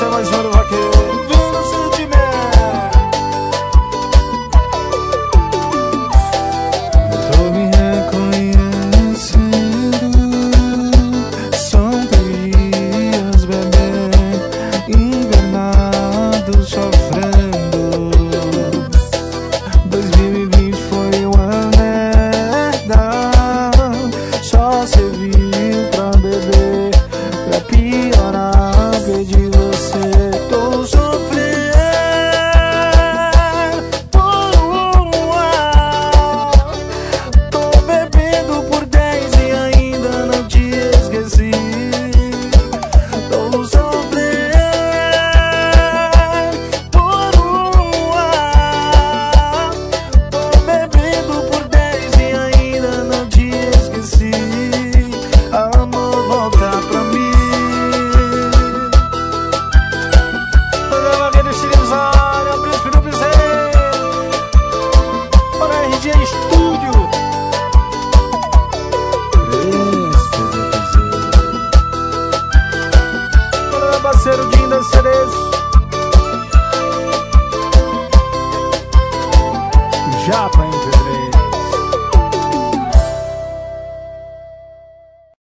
Essa é mais uma do vaqueiro. Vem no sentimento. Eu tô me reconhecendo. São 3 dias, bebê, invernado, sofrendo. 2020 foi uma merda. Só serviu pra beber, pra piorar, perdi você. Tô sofrendo por um ar. Tô bebendo por 10 e ainda não te esqueci. Tô sofrendo por um ar. Tô bebendo por 10 e ainda não te esqueci. Amor, volta pra mim. Olha lá, quem estilizar, é o príncipe do piseiro. Olha a RG Estúdio.